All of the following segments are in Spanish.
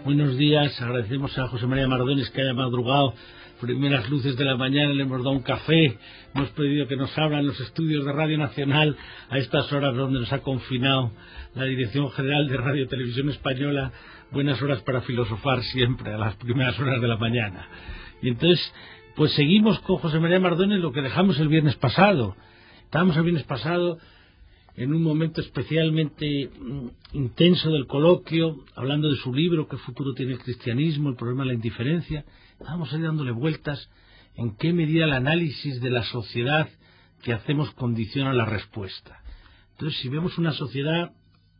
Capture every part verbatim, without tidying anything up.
Buenos días, agradecemos a José María Mardones que haya madrugado, primeras luces de la mañana, le hemos dado un café, hemos pedido que nos abran los estudios de Radio Nacional a estas horas donde nos ha confinado la Dirección General de Radio y Televisión Española. Buenas horas para filosofar siempre, a las primeras horas de la mañana. Y entonces, pues seguimos con José María Mardones lo que dejamos el viernes pasado. Estábamos el viernes pasado en un momento especialmente intenso del coloquio, hablando de su libro, ¿Qué futuro tiene el cristianismo? El problema de la indiferencia. Estábamos ahí dándole vueltas en qué medida el análisis de la sociedad que hacemos condiciona la respuesta. Entonces, si vemos una sociedad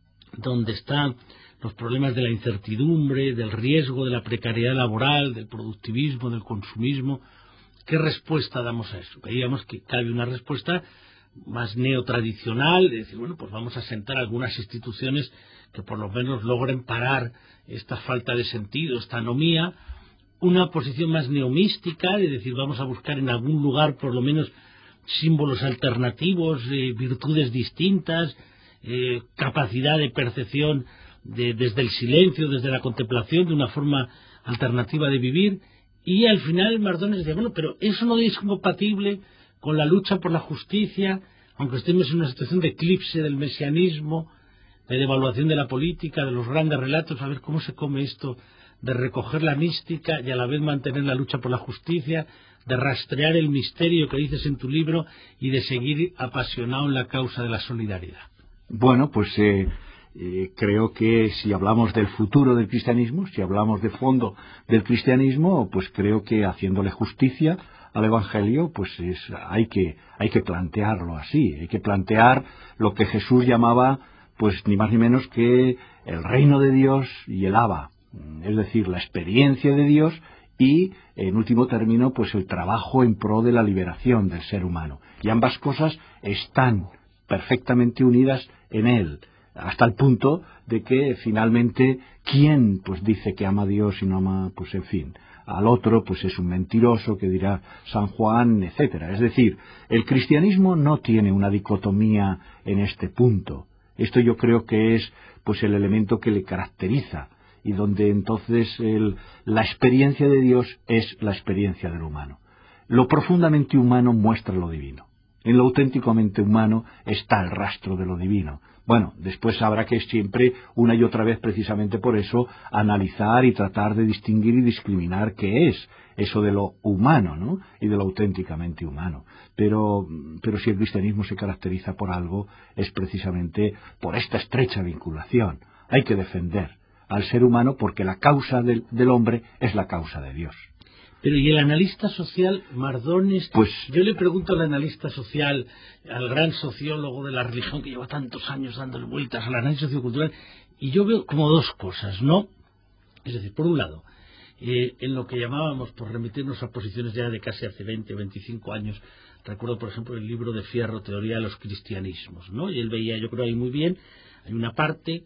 donde están los problemas de la incertidumbre, del riesgo, de la precariedad laboral, del productivismo, del consumismo, ¿qué respuesta damos a eso? Veíamos que cabe una respuesta más neotradicional, es decir, bueno, pues vamos a sentar algunas instituciones que por lo menos logren parar esta falta de sentido, esta anomía, una posición más neomística, es decir, vamos a buscar en algún lugar por lo menos símbolos alternativos, eh, virtudes distintas, eh, capacidad de percepción de, desde el silencio, desde la contemplación, de una forma alternativa de vivir. Y al final Mardones decía, bueno, pero eso no es compatible con la lucha por la justicia, aunque estemos en una situación de eclipse del mesianismo, de devaluación de la política, de los grandes relatos, a ver cómo se come esto de recoger la mística y a la vez mantener la lucha por la justicia, de rastrear el misterio que dices en tu libro y de seguir apasionado en la causa de la solidaridad. Bueno, pues eh, eh, creo que si hablamos del futuro del cristianismo, si hablamos de fondo del cristianismo, pues creo que haciéndole justicia al Evangelio, pues es, hay que hay que plantearlo así, hay que plantear lo que Jesús llamaba, pues ni más ni menos que el reino de Dios y el Abba, es decir, la experiencia de Dios y, en último término, pues el trabajo en pro de la liberación del ser humano. Y ambas cosas están perfectamente unidas en él, hasta el punto de que finalmente, ¿quién pues dice que ama a Dios y no ama, pues en fin, al otro, pues es un mentiroso, que dirá San Juan, etcétera? Es decir, el cristianismo no tiene una dicotomía en este punto. Esto yo creo que es pues el elemento que le caracteriza y donde entonces el, la experiencia de Dios es la experiencia del humano. Lo profundamente humano muestra lo divino. En lo auténticamente humano está el rastro de lo divino. Bueno, después habrá que siempre, una y otra vez, precisamente por eso, analizar y tratar de distinguir y discriminar qué es eso de lo humano, ¿no? Y de lo auténticamente humano. Pero, pero si el cristianismo se caracteriza por algo, es precisamente por esta estrecha vinculación. Hay que defender al ser humano porque la causa del, del hombre es la causa de Dios. Pero ¿y el analista social, Mardones? Pues yo le pregunto al analista social, al gran sociólogo de la religión que lleva tantos años dándole vueltas al análisis sociocultural, y yo veo como dos cosas, ¿no? Es decir, por un lado, eh, en lo que llamábamos, por remitirnos a posiciones ya de casi hace veinte o veinticinco años, recuerdo por ejemplo el libro de Fierro, Teoría de los Cristianismos, ¿no? Y él veía, yo creo ahí muy bien, hay una parte...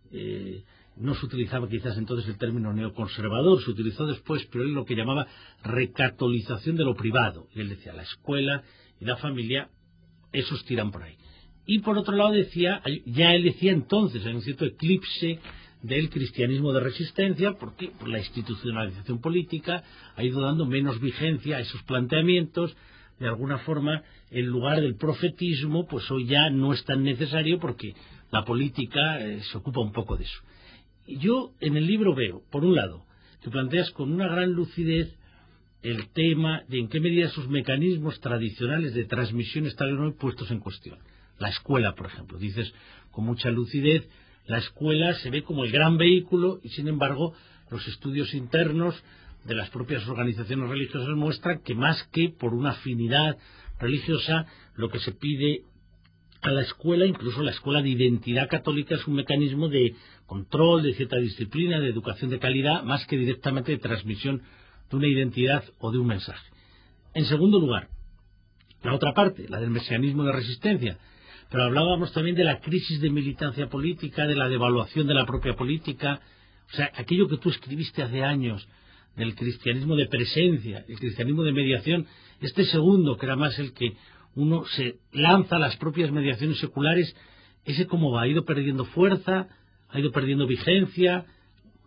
Eh, no se utilizaba quizás entonces el término neoconservador, se utilizó después, pero él lo que llamaba recatolización de lo privado. Y él decía, la escuela y la familia, esos tiran por ahí. Y por otro lado decía, ya él decía entonces, hay un cierto eclipse del cristianismo de resistencia, porque por la institucionalización política ha ido dando menos vigencia a esos planteamientos. De alguna forma, en lugar del profetismo, pues hoy ya no es tan necesario porque la política eh, se ocupa un poco de eso. Yo en el libro veo, por un lado, que planteas con una gran lucidez el tema de en qué medida sus mecanismos tradicionales de transmisión están hoy puestos en cuestión. La escuela, por ejemplo, dices con mucha lucidez, la escuela se ve como el gran vehículo y, sin embargo, los estudios internos de las propias organizaciones religiosas muestran que más que por una afinidad religiosa, lo que se pide a la escuela, incluso la escuela de identidad católica, es un mecanismo de control, de cierta disciplina, de educación de calidad, más que directamente de transmisión de una identidad o de un mensaje. En segundo lugar, la otra parte, la del mesianismo de resistencia, pero hablábamos también de la crisis de militancia política, de la devaluación de la propia política, o sea, aquello que tú escribiste hace años, del cristianismo de presencia, el cristianismo de mediación, este segundo, que era más el que uno se lanza a las propias mediaciones seculares, ese como va, ha ido perdiendo fuerza, ha ido perdiendo vigencia,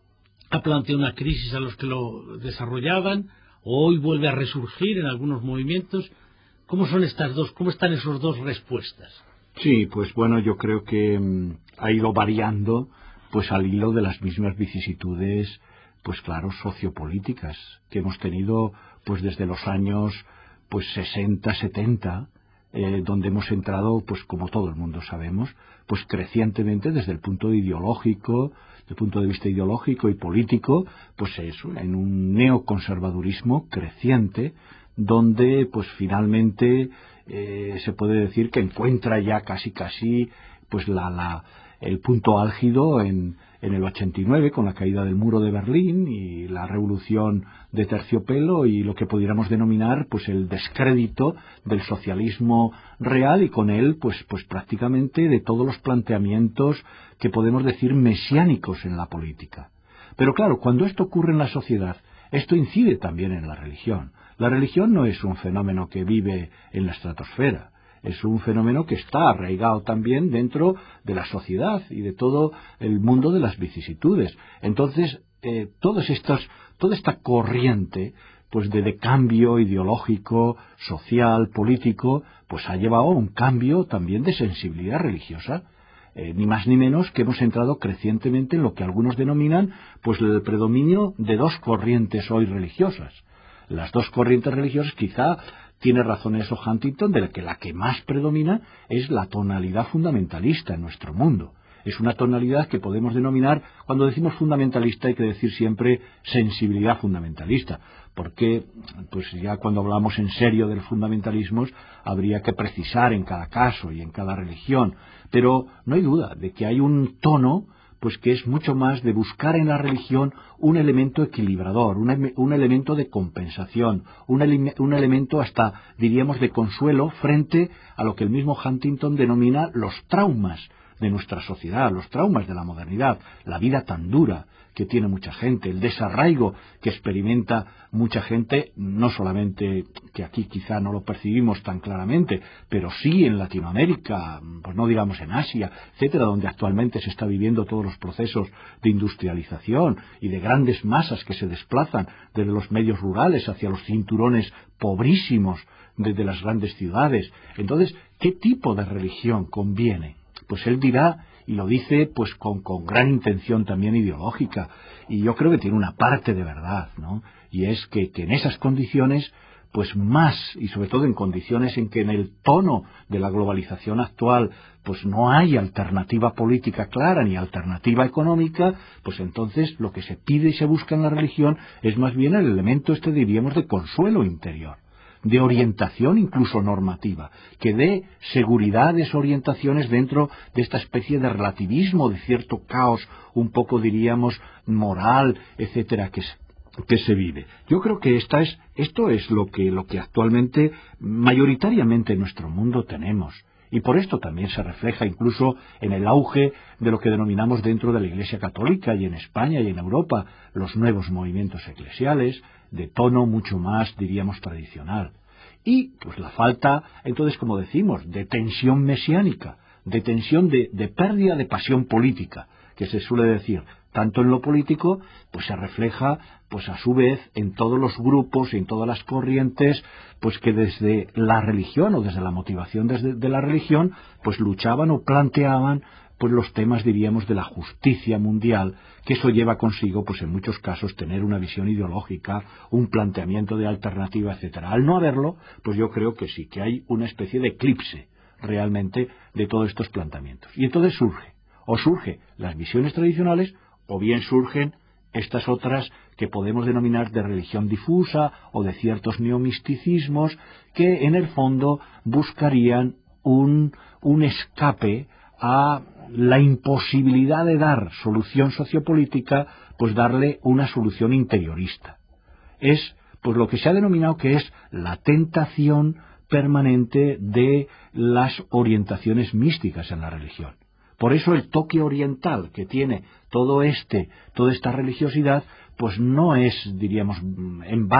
ha planteado una crisis a los que lo desarrollaban, o hoy vuelve a resurgir en algunos movimientos. ¿Cómo son estas dos, cómo están esas dos respuestas? Sí, pues bueno, yo creo que mmm, ha ido variando pues al hilo de las mismas vicisitudes, pues claro, sociopolíticas que hemos tenido pues desde los años pues sesenta, setenta, eh, donde hemos entrado, pues como todo el mundo sabemos, pues crecientemente desde el punto ideológico, desde el punto de vista ideológico y político, pues eso, en un neoconservadurismo creciente, donde pues finalmente eh, se puede decir que encuentra ya casi casi pues la, la el punto álgido en, en el ochenta y nueve con la caída del muro de Berlín y la revolución de terciopelo y lo que pudiéramos denominar pues el descrédito del socialismo real y con él pues pues prácticamente de todos los planteamientos que podemos decir mesiánicos en la política. Pero claro, cuando esto ocurre en la sociedad, esto incide también en la religión. La religión no es un fenómeno que vive en la estratosfera. Es un fenómeno que está arraigado también dentro de la sociedad y de todo el mundo de las vicisitudes. Entonces, eh, todos estos, toda esta corriente pues de, de cambio ideológico, social, político, pues ha llevado a un cambio también de sensibilidad religiosa. Eh, ni más ni menos que hemos entrado crecientemente en lo que algunos denominan pues el predominio de dos corrientes hoy religiosas. Las dos corrientes religiosas quizá tiene razón eso Huntington, de que la que más predomina es la tonalidad fundamentalista en nuestro mundo. Es una tonalidad que podemos denominar, cuando decimos fundamentalista hay que decir siempre sensibilidad fundamentalista, porque pues ya cuando hablamos en serio de los fundamentalismos habría que precisar en cada caso y en cada religión, pero no hay duda de que hay un tono pues que es mucho más de buscar en la religión un elemento equilibrador, un, un elemento de compensación, un, ele, un elemento hasta, diríamos, de consuelo frente a lo que el mismo Huntington denomina los traumas de nuestra sociedad, los traumas de la modernidad, la vida tan dura que tiene mucha gente, el desarraigo que experimenta mucha gente, no solamente que aquí quizá no lo percibimos tan claramente, pero sí en Latinoamérica, pues no digamos en Asia, etcétera, donde actualmente se está viviendo todos los procesos de industrialización y de grandes masas que se desplazan desde los medios rurales hacia los cinturones pobrísimos desde las grandes ciudades. Entonces, ¿qué tipo de religión conviene? Pues él dirá, y lo dice pues con, con gran intención también ideológica, y yo creo que tiene una parte de verdad, ¿no? Y es que, que en esas condiciones, pues más, y sobre todo en condiciones en que en el tono de la globalización actual, pues no hay alternativa política clara ni alternativa económica, pues entonces lo que se pide y se busca en la religión es más bien el elemento este, diríamos, de consuelo interior, de orientación incluso normativa, que dé seguridades, orientaciones dentro de esta especie de relativismo, de cierto caos, un poco diríamos moral, etcétera, que se, que se vive. Yo creo que esta es, esto es lo que, lo que actualmente mayoritariamente en nuestro mundo tenemos. Y por esto también se refleja incluso en el auge de lo que denominamos dentro de la Iglesia Católica y en España y en Europa los nuevos movimientos eclesiales de tono mucho más, diríamos, tradicional. Y pues la falta, entonces, como decimos, de tensión mesiánica, de tensión de, de pérdida de pasión política, que se suele decir, tanto en lo político, pues se refleja, pues a su vez, en todos los grupos y en todas las corrientes, pues que desde la religión o desde la motivación desde de la religión, pues luchaban o planteaban pues los temas, diríamos, de la justicia mundial, que eso lleva consigo, pues en muchos casos, tener una visión ideológica, un planteamiento de alternativa, etcétera. Al no haberlo, pues yo creo que sí, que hay una especie de eclipse, realmente, de todos estos planteamientos. Y entonces surge, o surge las visiones tradicionales, o bien surgen estas otras que podemos denominar de religión difusa, o de ciertos neomisticismos, que en el fondo buscarían un, un escape a la imposibilidad de dar solución sociopolítica, pues darle una solución interiorista. Es pues lo que se ha denominado que es la tentación permanente de las orientaciones místicas en la religión. Por eso el toque oriental que tiene todo este, toda esta religiosidad, pues no es, diríamos, en vano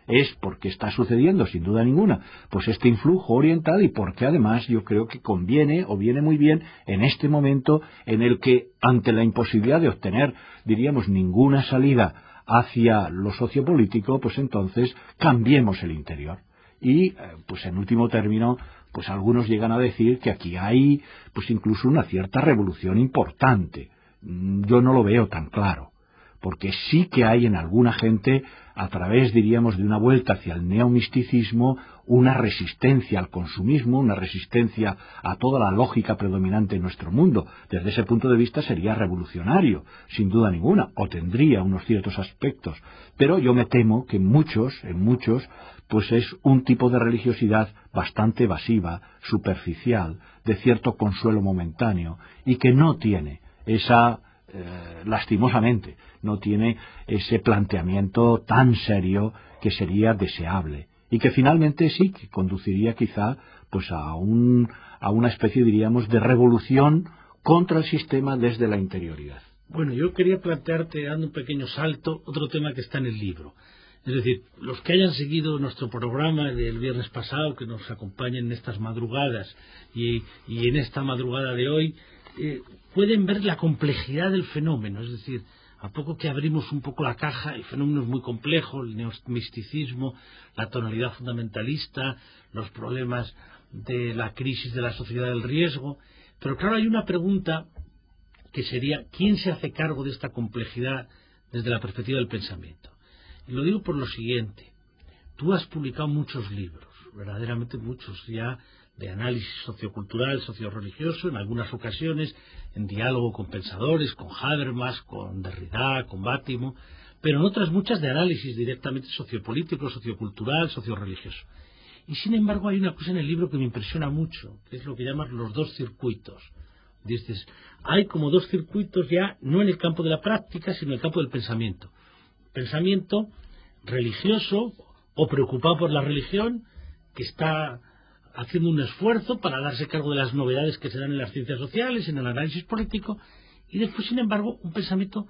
es porque está sucediendo, sin duda ninguna, pues este influjo oriental, y porque además yo creo que conviene o viene muy bien en este momento en el que, ante la imposibilidad de obtener, diríamos, ninguna salida hacia lo sociopolítico, pues entonces cambiemos el interior. Y, pues en último término, pues algunos llegan a decir que aquí hay, pues incluso una cierta revolución importante. Yo no lo veo tan claro, porque sí que hay en alguna gente, a través, diríamos, de una vuelta hacia el neomisticismo, una resistencia al consumismo, una resistencia a toda la lógica predominante en nuestro mundo. Desde ese punto de vista sería revolucionario, sin duda ninguna, o tendría unos ciertos aspectos. Pero yo me temo que en muchos, en muchos, pues es un tipo de religiosidad bastante evasiva, superficial, de cierto consuelo momentáneo, y que no tiene esa, eh, lastimosamente, no tiene ese planteamiento tan serio que sería deseable, y que finalmente sí que conduciría quizá pues a un a una especie, diríamos, de revolución contra el sistema desde la interioridad. Bueno, yo quería plantearte, dando un pequeño salto, otro tema que está en el libro. Es decir, los que hayan seguido nuestro programa del viernes pasado, que nos acompañen en estas madrugadas y, y en esta madrugada de hoy, eh, pueden ver la complejidad del fenómeno. Es decir, a poco que abrimos un poco la caja, el fenómeno es muy complejo, el neomisticismo, la tonalidad fundamentalista, los problemas de la crisis de la sociedad del riesgo. Pero claro, hay una pregunta que sería, ¿quién se hace cargo de esta complejidad desde la perspectiva del pensamiento? Y lo digo por lo siguiente: tú has publicado muchos libros, verdaderamente muchos ya, de análisis sociocultural, socioreligioso, en algunas ocasiones en diálogo con pensadores, con Habermas, con Derrida, con Bátimo, pero en otras muchas de análisis directamente sociopolítico, sociocultural, socioreligioso. Y sin embargo hay una cosa en el libro que me impresiona mucho, que es lo que llaman los dos circuitos. Dices, hay como dos circuitos ya, no en el campo de la práctica, sino en el campo del pensamiento. Pensamiento religioso o preocupado por la religión, que está haciendo un esfuerzo para darse cargo de las novedades que se dan en las ciencias sociales, en el análisis político, y después, sin embargo, un pensamiento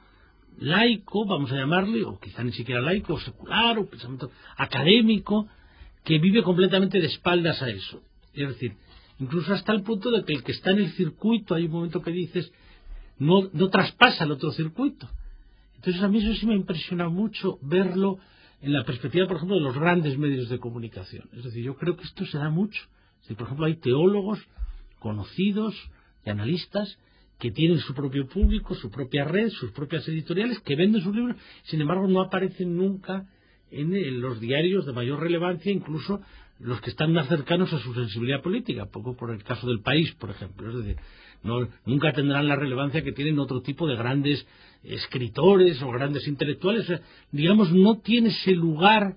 laico, vamos a llamarle, o quizá ni siquiera laico, o secular, o pensamiento académico, que vive completamente de espaldas a eso. Es decir, incluso hasta el punto de que el que está en el circuito, hay un momento que dices, no, no traspasa el otro circuito. Entonces a mí eso sí me impresiona mucho verlo en la perspectiva, por ejemplo, de los grandes medios de comunicación. Es decir, yo creo que esto se da mucho. Es decir, por ejemplo, hay teólogos conocidos y analistas que tienen su propio público, su propia red, sus propias editoriales, que venden sus libros, sin embargo no aparecen nunca en, en los diarios de mayor relevancia, incluso los que están más cercanos a su sensibilidad política, poco por el caso del País, por ejemplo. Es decir, no, nunca tendrán la relevancia que tienen otro tipo de grandes escritores o grandes intelectuales. O sea, digamos, no tiene ese lugar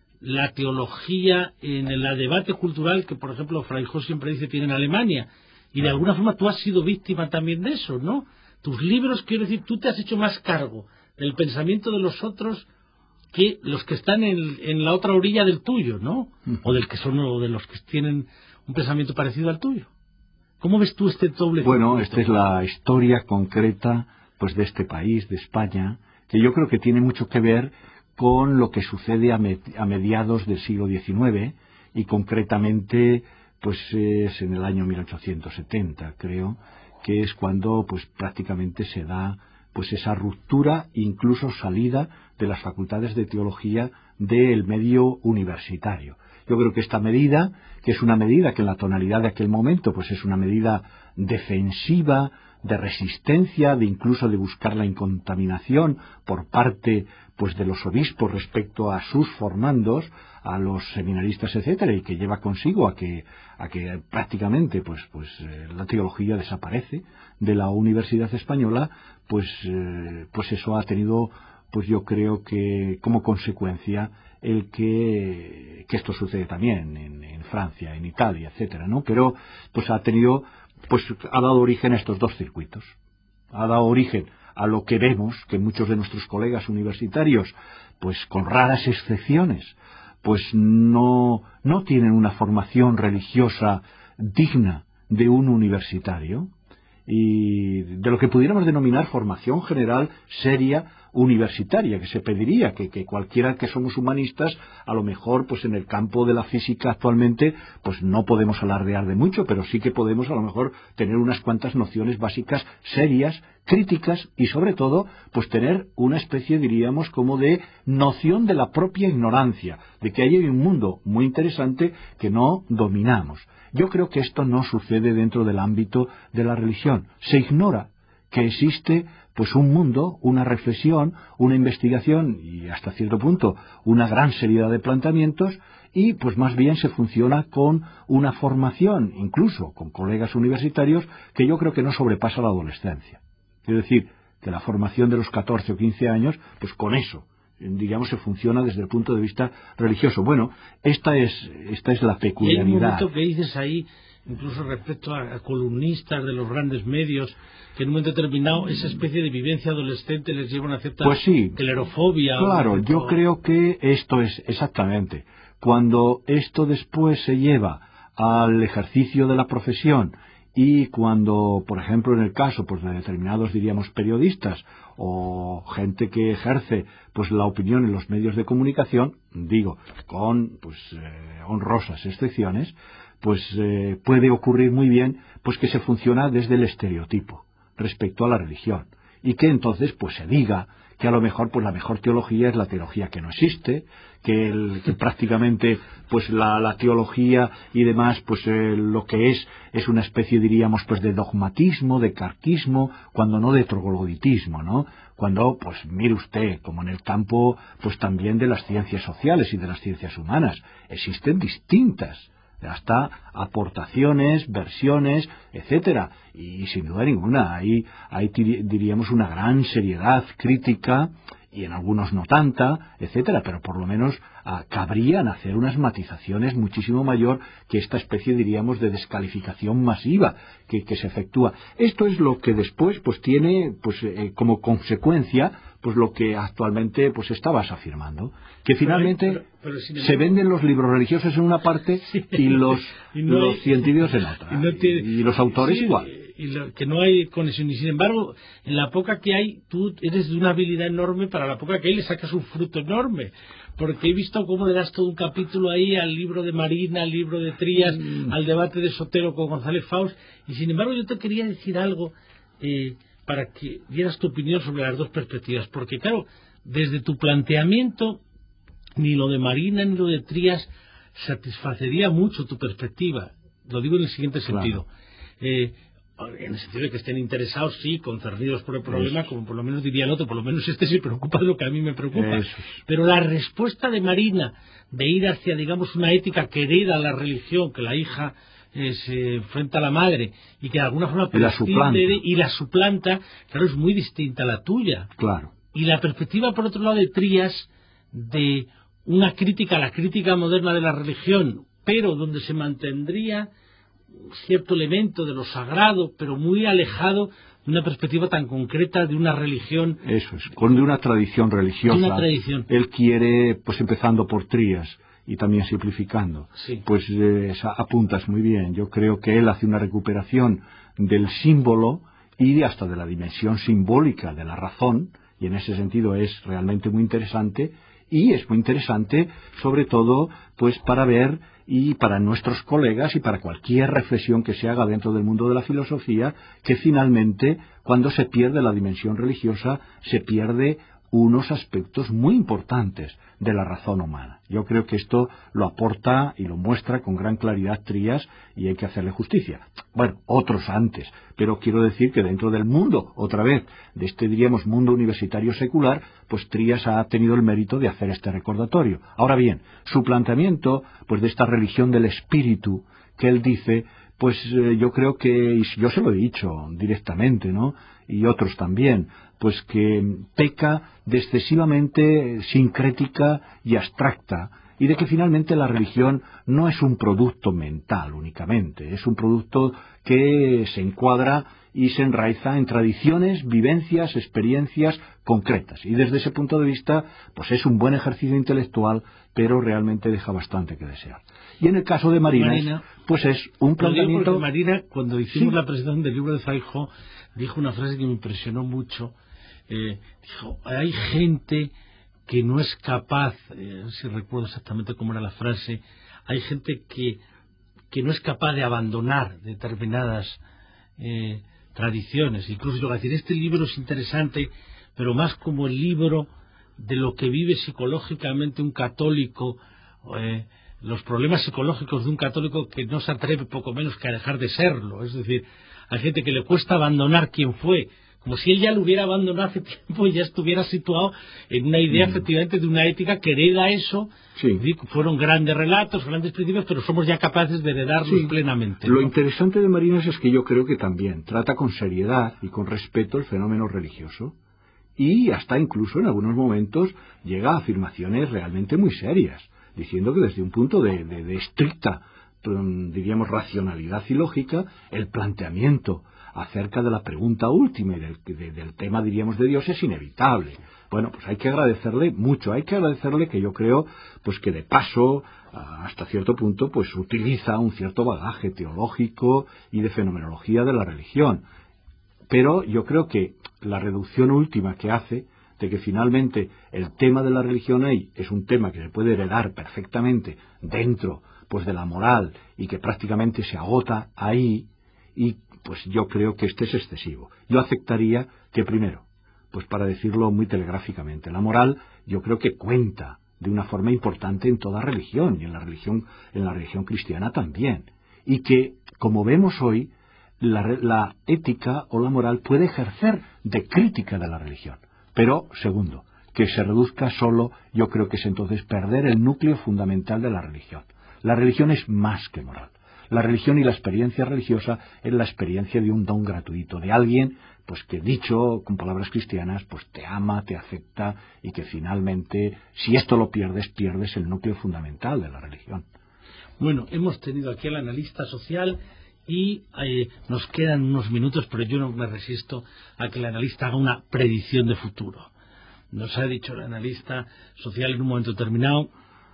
la teología en el debate cultural que, por ejemplo, Freijóo siempre dice tiene en Alemania. Y de alguna forma tú has sido víctima también de eso, ¿no? Tus libros, quiero decir, tú te has hecho más cargo del pensamiento de los otros que los que están en, en la otra orilla del tuyo, ¿no? O del que son, o de los que tienen un pensamiento parecido al tuyo. ¿Cómo ves tú este doble? Bueno, esta es la historia concreta, pues, de este país, de España, que yo creo que tiene mucho que ver con lo que sucede a, me, a mediados del siglo diecinueve, y concretamente, pues, es en el año mil ochocientos setenta, creo, que es cuando, pues, prácticamente se da, pues, esa ruptura, incluso salida de las facultades de teología del medio universitario. Yo creo que esta medida, que es una medida que en la tonalidad de aquel momento, pues es una medida defensiva, de resistencia, de incluso de buscar la incontaminación por parte, pues, de los obispos respecto a sus formandos, a los seminaristas, etcétera, y que lleva consigo a que a que prácticamente pues pues eh, la teología desaparece de la Universidad Española, pues eh, pues eso ha tenido, pues yo creo que como consecuencia el que, que esto sucede también en, en Francia, en Italia, etcétera, ¿no? Pero pues ha tenido, pues ha dado origen a estos dos circuitos. Ha dado origen a lo que vemos, que muchos de nuestros colegas universitarios, pues con raras excepciones, pues no, no tienen una formación religiosa digna de un universitario, y de lo que pudiéramos denominar formación general seria universitaria, que se pediría que, que cualquiera que somos humanistas, a lo mejor pues en el campo de la física actualmente pues no podemos alardear de mucho, pero sí que podemos a lo mejor tener unas cuantas nociones básicas serias, críticas y sobre todo pues tener una especie, diríamos, como de noción de la propia ignorancia, de que hay un mundo muy interesante que no dominamos. Yo creo que esto no sucede dentro del ámbito de la religión. Se ignora que existe pues un mundo, una reflexión, una investigación y hasta cierto punto una gran seriedad de planteamientos, y pues más bien se funciona con una formación, incluso con colegas universitarios, que yo creo que no sobrepasa la adolescencia. Es decir, que la formación de los catorce o quince años, pues con eso, digamos, se funciona desde el punto de vista religioso. Bueno, esta es, esta es la peculiaridad. Y hay un momento que dices ahí, incluso respecto a, a columnistas de los grandes medios, que en un momento determinado esa especie de vivencia adolescente les lleva a una cierta pues sí, clerofobia. Claro, o... yo creo que esto es exactamente. Cuando esto después se lleva al ejercicio de la profesión y cuando, por ejemplo, en el caso pues de determinados, diríamos, periodistas o gente que ejerce pues la opinión en los medios de comunicación, digo, con pues eh, honrosas excepciones, pues eh, puede ocurrir muy bien pues que se funciona desde el estereotipo respecto a la religión y que entonces pues se diga que a lo mejor pues la mejor teología es la teología que no existe, que, el, que prácticamente pues la, la teología y demás pues eh, lo que es es una especie, diríamos, pues de dogmatismo, de carquismo, cuando no de trogloditismo, ¿no? Cuando, pues mire usted, como en el campo pues también de las ciencias sociales y de las ciencias humanas, existen distintas hasta aportaciones, versiones, etcétera, y sin duda ninguna hay, hay diríamos una gran seriedad crítica y en algunos no tanta, etcétera, pero por lo menos ah, cabrían hacer unas matizaciones muchísimo mayor que esta especie, diríamos, de descalificación masiva que, que se efectúa. Esto es lo que después pues tiene pues eh, como consecuencia pues lo que actualmente pues estabas afirmando, que finalmente pero, pero, pero embargo, se venden los libros religiosos en una parte sí, y los, y no los hay, científicos en otra, y, no tiene, y, y los autores sí, igual. Y lo, que no hay conexión, y sin embargo, en la poca que hay, tú eres de una habilidad enorme, para la poca que hay le sacas un fruto enorme, porque he visto cómo le das todo un capítulo ahí al libro de Marina, al libro de Trías, mm. al debate de Sotero con González Faust, y sin embargo yo te quería decir algo eh, para que dieras tu opinión sobre las dos perspectivas, porque claro, desde tu planteamiento, ni lo de Marina ni lo de Trías satisfacería mucho tu perspectiva. Lo digo en el siguiente sentido. Claro. Eh, en el sentido de que estén interesados, sí, concernidos por el problema, Eso. Como por lo menos diría el otro, por lo menos este se preocupa de lo que a mí me preocupa. Eso. Pero la respuesta de Marina de ir hacia, digamos, una ética querida a la religión, que la hija eh, se enfrenta a la madre y que de alguna forma y la suplanta, y la suplanta, claro, es muy distinta a la tuya. Claro. Y la perspectiva, por otro lado, de Trías, de una crítica a la crítica moderna de la religión, pero donde se mantendría cierto elemento de lo sagrado, pero muy alejado de una perspectiva tan concreta de una religión. Eso es, con de una tradición religiosa. De una tradición. Él quiere, pues empezando por Trías y también simplificando, sí. pues eh, apuntas muy bien. Yo creo que él hace una recuperación del símbolo y hasta de la dimensión simbólica de la razón, y en ese sentido es realmente muy interesante. Y es muy interesante, sobre todo, pues para ver y para nuestros colegas y para cualquier reflexión que se haga dentro del mundo de la filosofía, que finalmente, cuando se pierde la dimensión religiosa, se pierde unos aspectos muy importantes de la razón humana. Yo creo que esto lo aporta y lo muestra con gran claridad Trías y hay que hacerle justicia. Bueno, otros antes, pero quiero decir que dentro del mundo, otra vez, de este, diríamos, mundo universitario secular, pues Trías ha tenido el mérito de hacer este recordatorio. Ahora bien, su planteamiento, pues de esta religión del espíritu que él dice, pues eh, yo creo que, y yo se lo he dicho directamente, ¿no?, y otros también, pues que peca de excesivamente sincrética y abstracta, y de que finalmente la religión no es un producto mental únicamente, es un producto que se encuadra y se enraiza en tradiciones, vivencias, experiencias concretas. Y desde ese punto de vista, pues es un buen ejercicio intelectual, pero realmente deja bastante que desear. Y en el caso de Marina, Marina pues es un planteamiento... Marina, cuando hicimos sí. la presentación del libro de Feijó, dijo una frase que me impresionó mucho, eh, dijo, hay gente que no es capaz, eh, si recuerdo exactamente cómo era la frase, hay gente que, que no es capaz de abandonar determinadas eh, tradiciones. Incluso yo voy a decir, este libro es interesante, pero más como el libro de lo que vive psicológicamente un católico, eh, los problemas psicológicos de un católico que no se atreve poco menos que a dejar de serlo. Es decir, hay gente que le cuesta abandonar quien fue, como si él ya lo hubiera abandonado hace tiempo y ya estuviera situado en una idea, mm. efectivamente, de una ética que hereda eso. Sí. Fueron grandes relatos, grandes principios, pero somos ya capaces de heredarlos sí. plenamente, ¿no? Lo interesante de Marinas es que yo creo que también trata con seriedad y con respeto el fenómeno religioso, y hasta incluso en algunos momentos llega a afirmaciones realmente muy serias, diciendo que desde un punto de, de, de estricta, diríamos, racionalidad y lógica, el planteamiento acerca de la pregunta última y del, de, del tema, diríamos, de Dios es inevitable. Bueno, pues hay que agradecerle mucho, hay que agradecerle que yo creo, pues que de paso, hasta cierto punto, pues utiliza un cierto bagaje teológico y de fenomenología de la religión. Pero yo creo que la reducción última que hace de que finalmente el tema de la religión ahí es un tema que se puede heredar perfectamente dentro, pues, de la moral, y que prácticamente se agota ahí, y pues yo creo que este es excesivo. Yo aceptaría que primero, pues para decirlo muy telegráficamente, la moral yo creo que cuenta de una forma importante en toda religión, y en la religión, en la religión cristiana también, y que, como vemos hoy, la, la ética o la moral puede ejercer de crítica de la religión. Pero, segundo, que se reduzca solo, yo creo que es entonces perder el núcleo fundamental de la religión. La religión es más que moral. La religión y la experiencia religiosa es la experiencia de un don gratuito, de alguien, pues que dicho con palabras cristianas, pues te ama, te acepta, y que finalmente, si esto lo pierdes, pierdes el núcleo fundamental de la religión. Bueno, hemos tenido aquí al analista social y eh, nos quedan unos minutos, pero yo no me resisto a que el analista haga una predicción de futuro. Nos ha dicho el analista social en un momento determinado,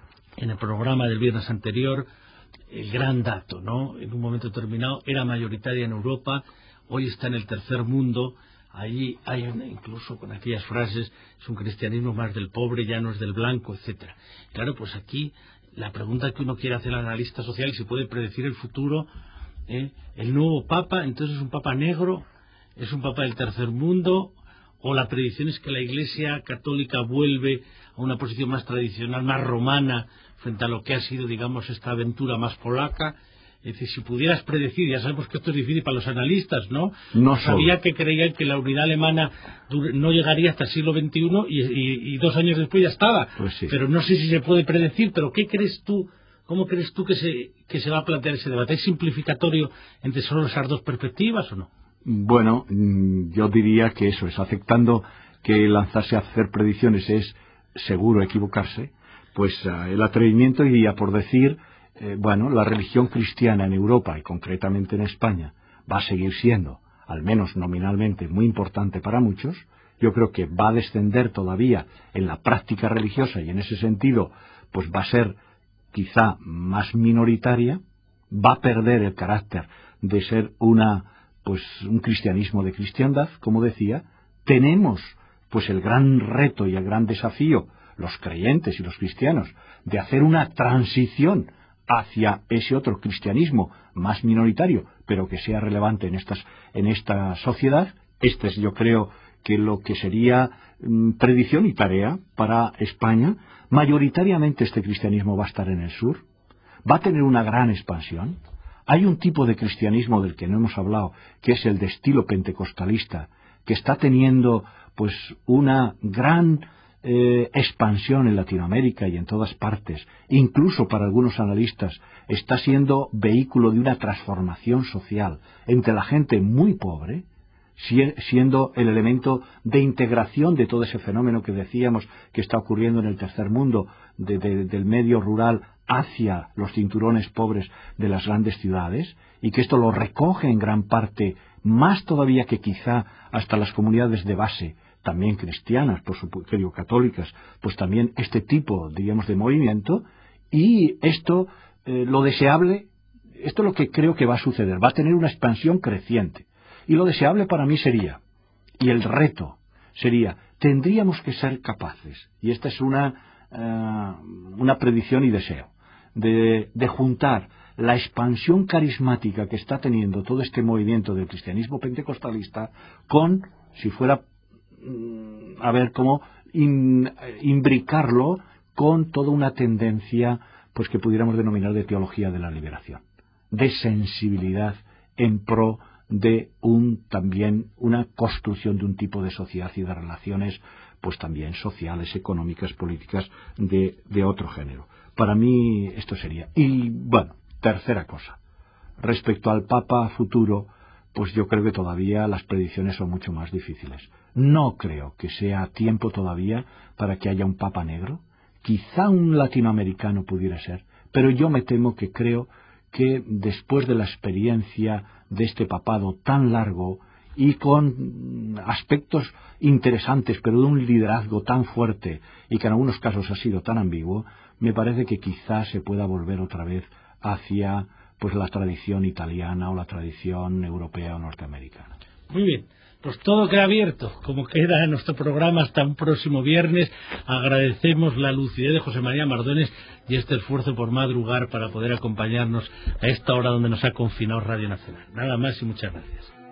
en el programa del viernes anterior, el gran dato, ¿no? En un momento determinado era mayoritaria en Europa, hoy está en el tercer mundo. Allí hay una, incluso con aquellas frases, es un cristianismo más del pobre, ya no es del blanco, etcétera. Claro, pues aquí la pregunta que uno quiere hacer al analista social, si puede predecir el futuro, ¿eh? El nuevo papa, entonces es un papa negro, es un papa del tercer mundo, o la predicción es que la Iglesia católica vuelve a una posición más tradicional, más romana, frente a lo que ha sido, digamos, esta aventura más polaca. Es decir, si pudieras predecir, ya sabemos que esto es difícil para los analistas, ¿no? No sabía que creían que la unidad alemana no llegaría hasta el siglo veintiuno y, y, y dos años después ya estaba. Pues sí. Pero no sé si se puede predecir, pero ¿qué crees tú? ¿Cómo crees tú que se, que se va a plantear ese debate? ¿Es simplificatorio entre solo esas dos perspectivas o no? Bueno, yo diría que eso es, aceptando que lanzarse a hacer predicciones es seguro equivocarse, pues uh, el atrevimiento iría por decir, eh, bueno, la religión cristiana en Europa y concretamente en España va a seguir siendo, al menos nominalmente, muy importante para muchos. Yo creo que va a descender todavía en la práctica religiosa y en ese sentido pues va a ser quizá más minoritaria, va a perder el carácter de ser una pues un cristianismo de cristiandad, como decía. Tenemos pues el gran reto y el gran desafío, los creyentes y los cristianos, de hacer una transición hacia ese otro cristianismo más minoritario, pero que sea relevante en estas, en esta sociedad. Este es, yo creo, que lo que sería mmm, predicción y tarea para España. Mayoritariamente este cristianismo va a estar en el sur, va a tener una gran expansión. Hay un tipo de cristianismo del que no hemos hablado, que es el de estilo pentecostalista, que está teniendo pues una gran eh, expansión en Latinoamérica y en todas partes. Incluso para algunos analistas está siendo vehículo de una transformación social entre la gente muy pobre, siendo el elemento de integración de todo ese fenómeno que decíamos que está ocurriendo en el tercer mundo, de, de, del medio rural hacia los cinturones pobres de las grandes ciudades, y que esto lo recoge en gran parte, más todavía que quizá hasta las comunidades de base, también cristianas, por supuesto, digo, católicas, pues también este tipo, diríamos, de movimiento. Y esto, eh, lo deseable, esto es lo que creo que va a suceder, va a tener una expansión creciente. Y lo deseable para mí sería, y el reto, sería, tendríamos que ser capaces, y esta es una, uh, una predicción y deseo, de, de juntar la expansión carismática que está teniendo todo este movimiento del cristianismo pentecostalista con, si fuera, a ver cómo in, imbricarlo con toda una tendencia pues que pudiéramos denominar de teología de la liberación, de sensibilidad en pro de un también una construcción de un tipo de sociedad y de relaciones pues también sociales, económicas, políticas de, de otro género. Para mí esto sería. Y bueno, tercera cosa, respecto al Papa futuro, pues yo creo que todavía las predicciones son mucho más difíciles. No creo que sea tiempo todavía para que haya un Papa negro. Quizá un latinoamericano pudiera ser, pero yo me temo que creo que después de la experiencia de este papado tan largo y con aspectos interesantes, pero de un liderazgo tan fuerte y que en algunos casos ha sido tan ambiguo, me parece que quizás se pueda volver otra vez hacia pues la tradición italiana o la tradición europea o norteamericana. Muy bien. Pues todo queda abierto, como queda en nuestro programa hasta un próximo viernes. Agradecemos la lucidez de José María Mardones y este esfuerzo por madrugar para poder acompañarnos a esta hora donde nos ha confinado Radio Nacional. Nada más y muchas gracias.